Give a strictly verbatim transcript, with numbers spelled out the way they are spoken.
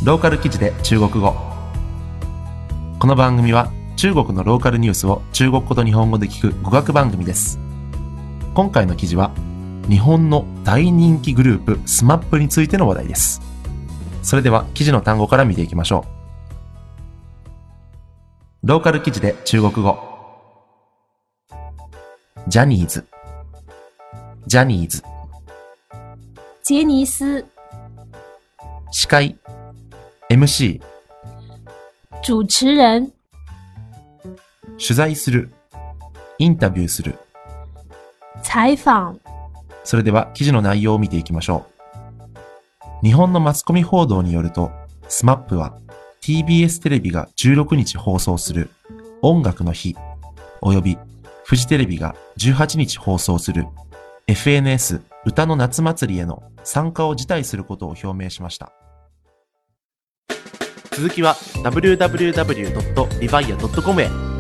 ローカル記事で中国語。この番組は中国のローカルニュースを中国語と日本語で聞く語学番組です。今回の記事は日本の大人気グループスマップについての話題です。それでは記事の単語から見ていきましょう。ローカル記事で中国語。ジャニーズ、ジャニーズ。 杰尼斯、 司会、エムシー、 主持人、 取材する、インタビューする。 採訪。 それでは記事の内容を見ていきましょう。日本のマスコミ報道によると、スマップは ティービーエス テレビがじゅうろくにち放送する音楽の日、およびフジテレビがじゅうはちにち放送する エフエヌエス 歌の夏祭りへの参加を辞退することを表明しました。続きは ダブリューダブリューダブリュードットリヴァイアドットコム へ。